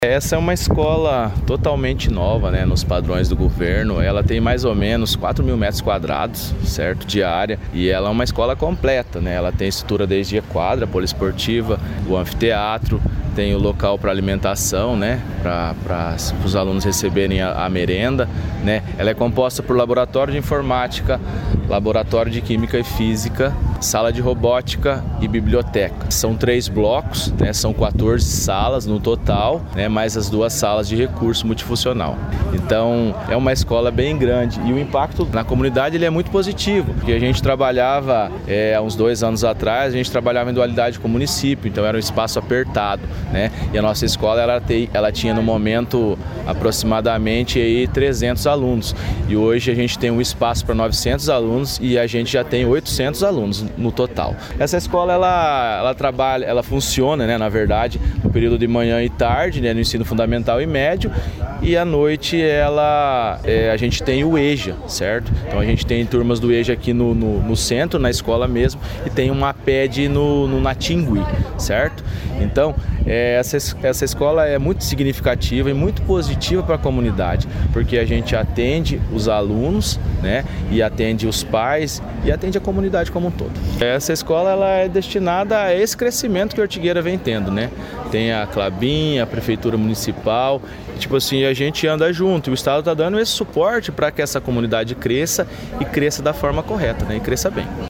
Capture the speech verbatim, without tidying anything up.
Essa é uma escola totalmente nova, né, nos padrões do governo. Ela tem mais ou menos quatro mil metros quadrados, certo, de área, e ela é uma escola completa, né? Ela tem estrutura desde a quadra poliesportiva, o anfiteatro, tem o local para alimentação, né, para os alunos receberem a, a merenda, né? Ela é composta por laboratório de informática, laboratório de química e física, sala de robótica e biblioteca. São três blocos, né? São quatorze salas no total, né? Mais as duas salas de recurso multifuncional. Então é uma escola bem grande e o impacto na comunidade ele é muito positivo, porque a gente trabalhava é, há uns dois anos atrás, a gente trabalhava em dualidade com o município, então era um espaço apertado, né? E a nossa escola ela, te, ela tinha no momento aproximadamente aí trezentos alunos e hoje a gente tem um espaço para novecentos alunos e a gente já tem oitocentos alunos no total. Essa escola ela, ela trabalha, ela funciona, né, na verdade, no período de manhã e tarde, né, no ensino fundamental e médio, e à noite ela, é, a gente tem o EJA, certo? Então a gente tem turmas do EJA aqui no, no, no centro, na escola mesmo, e tem uma P E D no, no Natingui, certo? Então é, essa, essa escola é muito significativa e muito positiva para a comunidade, porque a gente atende os alunos, né, e atende os pais e atende a comunidade como um todo. Essa escola ela é destinada a esse crescimento que a Ortigueira vem tendo, né? Tem a Clabin, a Prefeitura Municipal, e, tipo assim, a gente anda junto, e o Estado está dando esse suporte para que essa comunidade cresça e cresça da forma correta, né? E cresça bem.